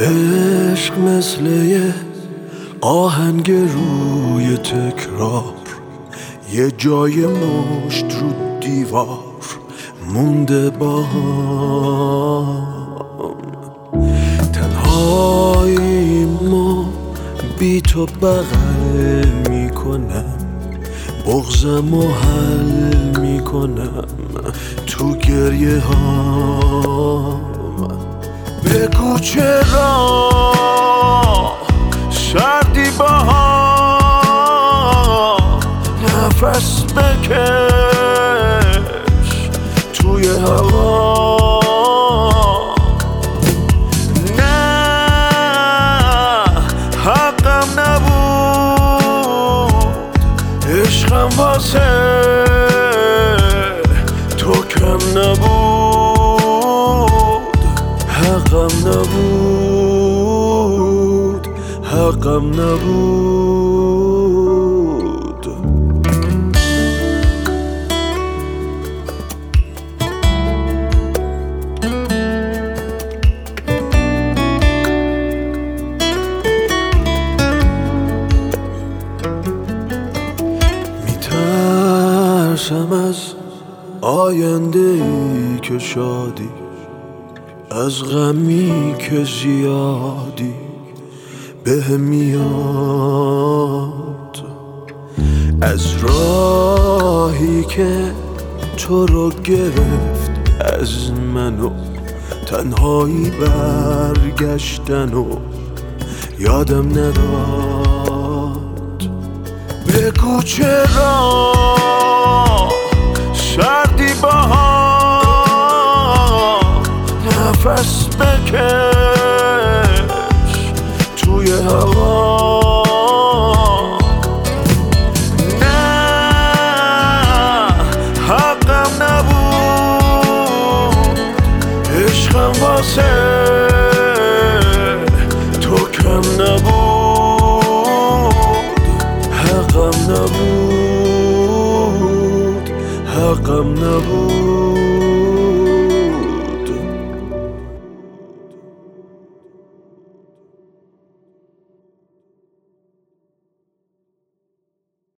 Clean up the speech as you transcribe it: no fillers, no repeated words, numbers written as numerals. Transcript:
عشق مثل یه آهنگ روی تکرار، یه جای مشت رو دیوار مونده با هم. تنهاییمو بی تو بغل میکنم، بغضمو حل میکنم تو گریه هام. بگو چرا سردی بها، نفس بکش توی هوا. نه حقم نبود، عشقم واسه تو کم نبود. حقم نبود، حقم نبود. میترسم از آینده ای که شادی، از غمی که زیادی بهم میاد، از راهی که تو رو گرفت از منو، تنهایی برگشتن و یادم نداد. بگو چرا سردی بها، نفس بکش توی هوا. نه حقم نبود، عشقم واسه تو کم نبود. حقم نبود، حقم نبود.